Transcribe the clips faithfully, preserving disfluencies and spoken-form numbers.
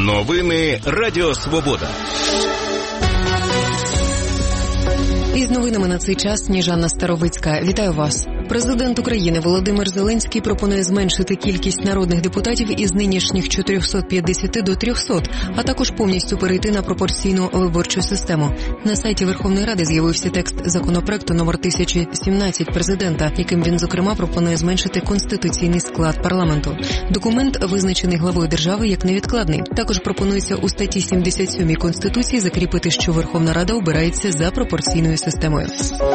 Новини Радіо Свобода. Із новинами на цей час Сніжана Старовицька. Вітаю вас. Президент України Володимир Зеленський пропонує зменшити кількість народних депутатів із нинішніх чотирьохсот п'ятдесят до трьохсот, а також повністю перейти на пропорційну виборчу систему. На сайті Верховної Ради з'явився текст законопроекту номер тисяча сімнадцять президента, яким він, зокрема, пропонує зменшити конституційний склад парламенту. Документ визначений главою держави як невідкладний. Також пропонується у статті сімдесят сьомій Конституції закріпити, що Верховна Рада обирається за пропорційною системою.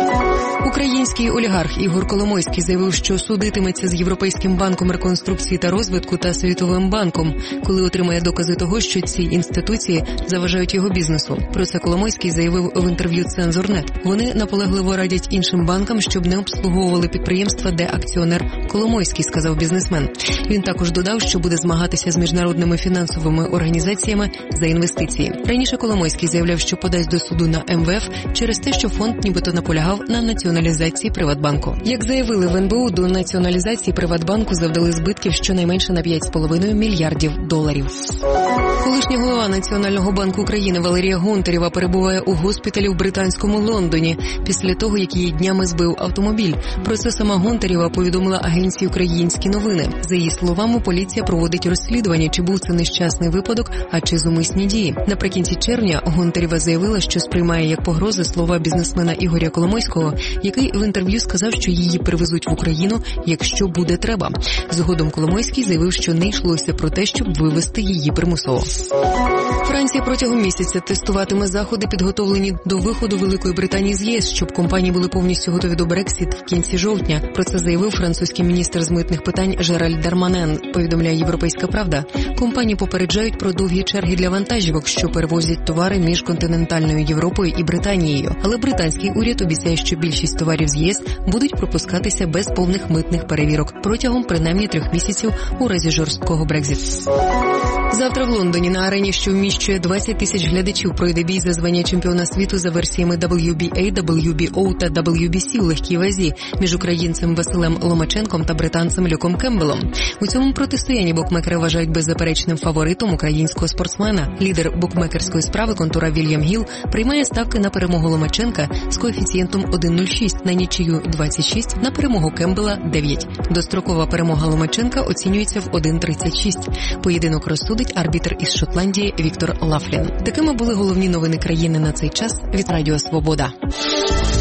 Український олігарх Ігор Коломойський заявив, що судитиметься з Європейським банком реконструкції та розвитку та Світовим банком, коли отримає докази того, що ці інституції заважають його бізнесу. Про це Коломойський заявив в інтерв'ю «Цензорнет». Вони наполегливо радять іншим банкам, щоб не обслуговували підприємства, де акціонер Коломойський, сказав бізнесмен. Він також додав, що буде змагатися з міжнародними фінансовими організаціями за інвестиції. Раніше Коломойський заявляв, що подасть до суду на ем ве еф через те, що фонд нібито наполягав на націоналізації Приватбанку. Як заявили в ен бе у, до націоналізації Приватбанку завдали збитків щонайменше на п'ять з половиною мільярдів доларів. Колишня голова Національного банку України Валерія Гонтарєва перебуває у госпіталі в британському Лондоні після того, як її днями збив автомобіль. Про це сама Гонтарєва повідомила агенції «Українські новини». За її словами, поліція проводить розслідування, чи був це нещасний випадок, а чи зумисні дії. Наприкінці червня Гонтарєва заявила, що сприймає як погрози слова бізнесмена Ігоря Коломойського, який в інтерв'ю сказав, що її привезуть в Україну, якщо буде треба. Згодом Коломойський заявив, що не йшлося про те, щоб вивезти її примусово. Франція протягом місяця тестуватиме заходи, підготовлені до виходу Великої Британії з ЄС, щоб компанії були повністю готові до Брексит в кінці жовтня. Про це заявив французький міністр з митних питань Жераль Дарманен, повідомляє «Європейська правда». Компанії попереджають про довгі черги для вантажівок, що перевозять товари між континентальною Європою і Британією. Але британський уряд обіцяє, що більшість товарів з ЄС будуть пропускатися без повних митних перевірок протягом принаймні трьох місяців у разі жорсткого Брекзит. Завтра в Лондоні на арені, що вміщує двадцять тисяч глядачів, пройде бій за звання чемпіона світу за версіями дабл ю бі ей, дабл ю бі о та дабл ю бі сі у легкій вазі між українцем Василем Ломаченком та британцем Люком Кембелом. У цьому протистоянні букмекери вважають беззаперечним фаворитом українського спортсмена. Лідер букмекерської справи «Контора» Вільям Гіл приймає ставки на перемогу Ломаченка з коефіцієнтом один нуль шість, на нічию двадцять шість, на перемогу Кембела дев'ять. Дострокова перемога Ломаченка оцінюється в один тридцять шість. Поєдинок розсудить арбітр із Шотландії Віктор Лафлін. Такими були головні новини країни на цей час від Радіо Свобода.